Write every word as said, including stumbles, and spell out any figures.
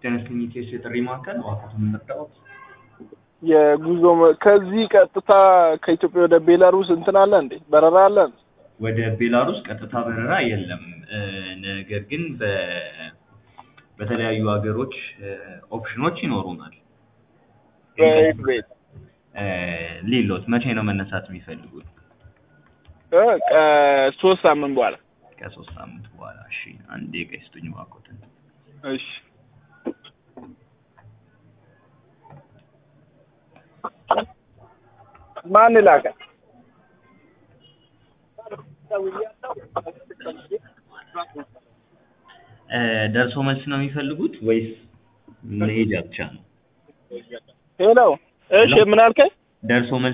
ተነስተኝ ኢቲኤስ የጥሪ ማዕከል ዋካቱን መጣሁት የጉዞ ከዚህ ቀጥታ ከኢትዮጵያ ወደ ቤላሩስ እንትን አለ እንዴ በረራ አለ? ወደ ቤላሩስ ቀጥታ በረራ የለም። ነገር ግን በ በተለያዩ ሀገሮች ኦፕሽኖች ይኖሩናል። በኤፍሬት ሊሎት መቼ ነው መነሳት የሚፈልጉት? ከሶስት ሳምንት በኋላ ከሶስት ሳምንት በኋላ እሺ አንዴ ቀስቱኝ ባቆተን እሺ ማን ላከ እ ደርሶ መልስ ነው የሚፈልጉት ወይስ መሄጃ ብቻ ነው? ሄሎ እሺ ምን አልከኝ? ደርሶ መልስ